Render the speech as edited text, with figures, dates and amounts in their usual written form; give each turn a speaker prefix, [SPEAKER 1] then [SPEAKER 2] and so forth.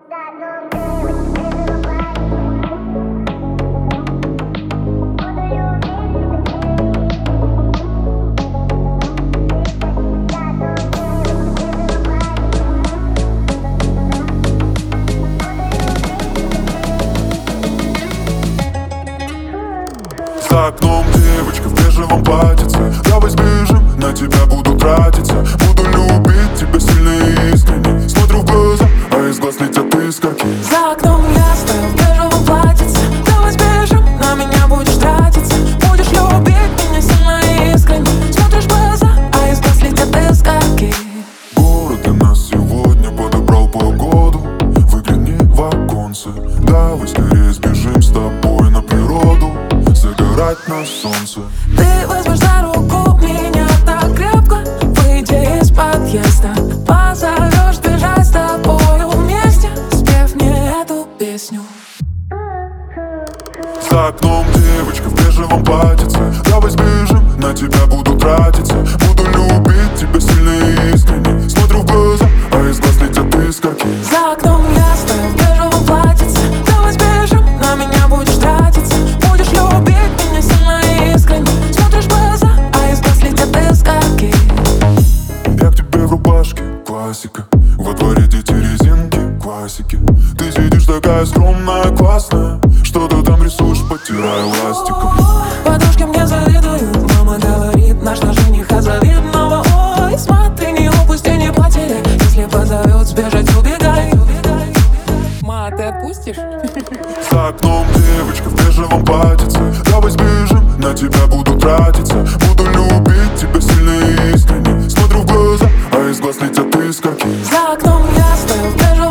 [SPEAKER 1] За окном девочка в бежевом платьице. Давай сбежим, на тебя буду тратиться. Буду любить тебя сильно и искренне. Смотрю в глаза, а из глаз летят искорки.
[SPEAKER 2] За окном я стою в бежевом платьице. Давай сбежим, на меня будешь тратиться. Будешь любить меня сильно и искренне. Смотришь в глаза, а из глаз летят искорки.
[SPEAKER 1] Город для нас сегодня подобрал погоду. Выгляни в оконце. Давай скорее сбежим с тобой на природу, загорать на солнце.
[SPEAKER 2] Ты возьмешь за руку меня так крепко, выйдя из подъезда. Позовешь бежать с тобою вместе, спев мне эту песню.
[SPEAKER 1] За окном девочка в бежевом платьице. Давай сбежим, на тебя буду тратиться. Буду любить тебя сильно и искренне. Смотрю в глаза, а из глаз летят искорки.
[SPEAKER 2] За окном я стою в бежевом платьице. Давай сбежим, на меня будешь тратиться. Будешь любить меня сильно и искренне. Смотришь в глаза, а из глаз летят искорки.
[SPEAKER 1] Я к тебе в рубашке, классика. Во дворе дети резинки, классики. Ты сидишь такая скромная, классная. Что ты там рисуешь, потирая ластиком.
[SPEAKER 2] Подружки мне завидуют. Мама говорит, наш жених завидного. Ой, смотри, не упусти, не потеряй. Если позовет, сбежать, убегай. Ма, ты отпустишь?
[SPEAKER 1] За окном девочка в бежевом платьице. Давай сбежим, на тебя буду тратиться. Буду любить тебя сильно и искренне. Смотрю в глаза, а из глаз летят искорки.
[SPEAKER 2] За окном я стою в бежевом